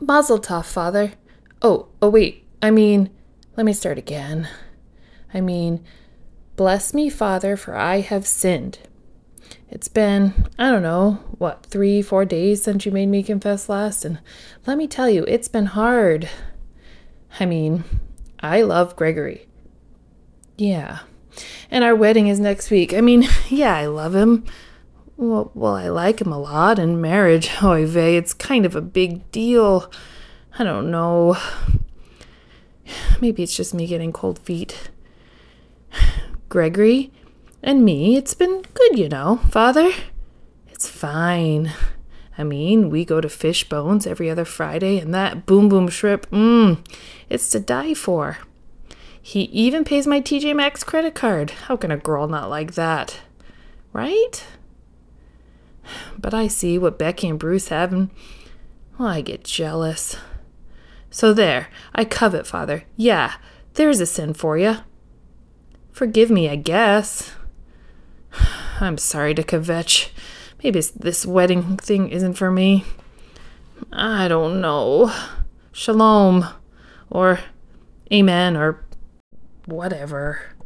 Mazel tov, Father. Wait. Let me start again. Bless me, Father, for I have sinned. It's been, 3-4 days since you made me confess last, and let me tell you, it's been hard. I love Gregory. Yeah. And our wedding is next week. Yeah, I love him. Well, I like him a lot, and marriage, oy vey, it's kind of a big deal. I don't know. Maybe it's just me getting cold feet. Gregory and me, it's been good, Father. It's fine. We go to Fishbones every other Friday, and that boom boom shrimp, it's to die for. He even pays my TJ Maxx credit card. How can a girl not like that? Right? But I see what Becky and Bruce have, and I get jealous. So there, I covet, Father. Yeah, there's a sin for you. Forgive me, I guess. I'm sorry to kvetch. Maybe this wedding thing isn't for me. I don't know. Shalom. Or amen, or whatever.